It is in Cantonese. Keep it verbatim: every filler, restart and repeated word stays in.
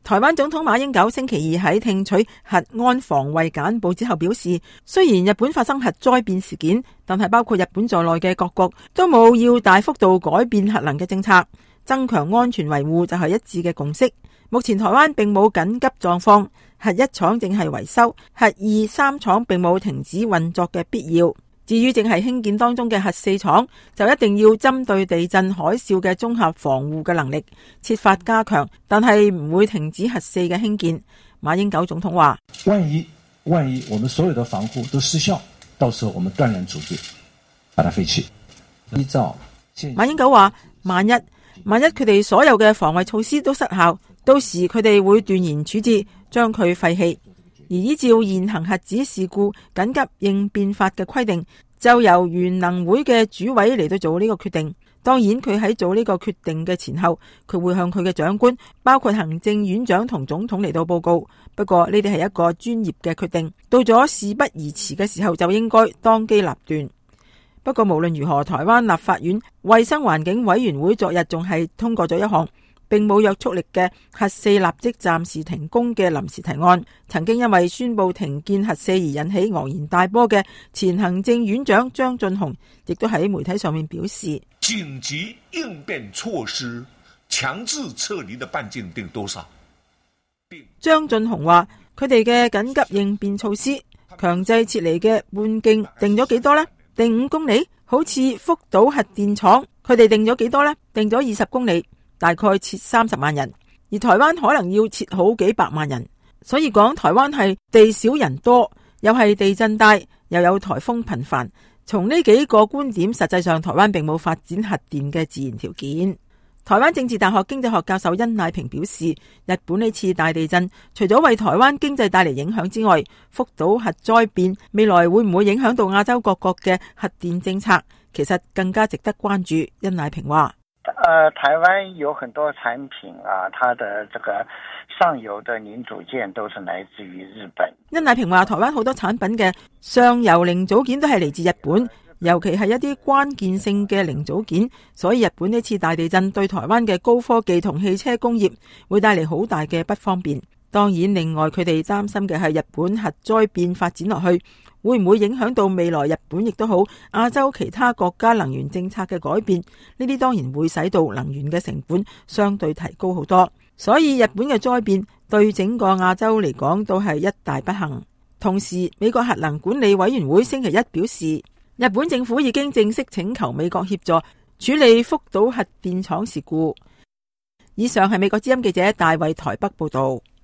台灣總統馬英九星期二喺聽取核安防衛簡報之後表示，雖然日本發生核災變事件，但係包括日本在內嘅各國都冇要大幅度改變核能嘅政策，增強安全維護就係一致嘅共識。目前台灣並冇緊急狀況，核一廠正係維修，核二三廠並冇停止運作嘅必要。至於正係興建當中嘅核四廠，就一定要針對地震海嘯嘅綜合防護嘅能力設法加強，但係唔會停止核四嘅興建。馬英九總統話： 萬一萬一我們所有的防護都失效，到時候我們斷然處置，把它廢棄。依照馬英九話：萬一萬一佢哋所有嘅防衛措施都失效，到時佢哋會斷然處置，將佢廢棄。而依照現行核子事故緊急應變法嘅規定，就由原能會嘅主委嚟到做呢個決定。當然佢喺做呢個決定嘅前後，佢會向佢嘅長官，包括行政院長同總統嚟到報告。不過呢啲係一個專業嘅決定，到咗事不宜遲嘅時候就應該當機立斷。不過無論如何，台灣立法院衛生環境委員會昨日仲係通過咗一項並冇約束力嘅核四立即暫時停工嘅臨時提案。曾經因為宣布停建核四而引起昂然大波嘅前行政院長張俊雄，亦都喺媒體上面表示： 緊急應變措施強制撤離的半徑定多少？ 張俊雄話：佢哋嘅緊急應變措施強制撤離嘅半徑定咗幾多呢？定五公里？好似福島核電廠，佢哋定咗幾多呢？定咗二十公里。大概撤三十萬人，而台灣可能要撤好幾百萬人，所以講台灣係地少人多，又係地震帶，又有台風頻繁。從呢幾個觀點，實際上台灣並冇發展核電嘅自然條件。台灣政治大學經濟學教授殷乃平表示，日本呢次大地震除咗為台灣經濟帶嚟影響之外，福島核災變未來會唔會影響到亞洲各國嘅核電政策，其實更加值得關注。殷乃平話： 呃，台灣有很多產品啊，它的這個上游的零組件都是來自於日本。 殷乃平話，台灣好多產品嘅上游零組件都係嚟自日本，尤其係一啲關鍵性嘅零組件，所以日本呢次大地震對台灣嘅高科技同汽車工業會帶嚟好大嘅不方便。當然，另外佢哋擔心嘅係日本核災變發展落去，會唔會影響到未來日本亦都好亞洲其他國家能源政策嘅改變？呢啲當然會使到能源嘅成本相對提高好多。所以日本嘅災變對整個亞洲嚟講都係一大不幸。同時，美國核能管理委員會星期一表示，日本政府已經正式請求美國協助處理福島核電廠事故。以上係美國之音記者大衛台北報道。